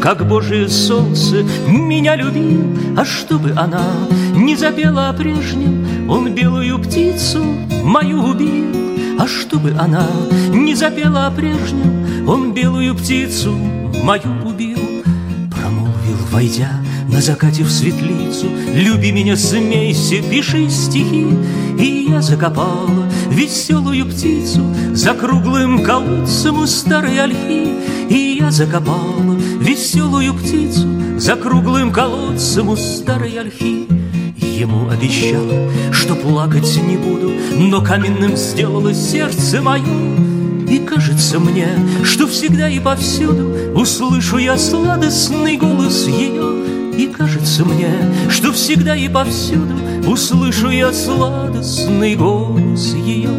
как Божие солнце, меня любил. А чтобы она не запела о прежнем, он белую птицу мою убил. А чтобы она не запела о прежнем, он белую птицу мою убил. Промолвил, войдя на закате в светлицу: люби меня, смейся, пиши стихи. И я закопала веселую птицу за круглым колодцем у старой ольхи. И я закопала веселую птицу за круглым колодцем у старой ольхи. Ему обещала, что плакать не буду, но каменным сделалось сердце мое. И кажется мне, что всегда и повсюду услышу я сладостный голос ее. И кажется мне, что всегда и повсюду услышу я сладостный голос ее.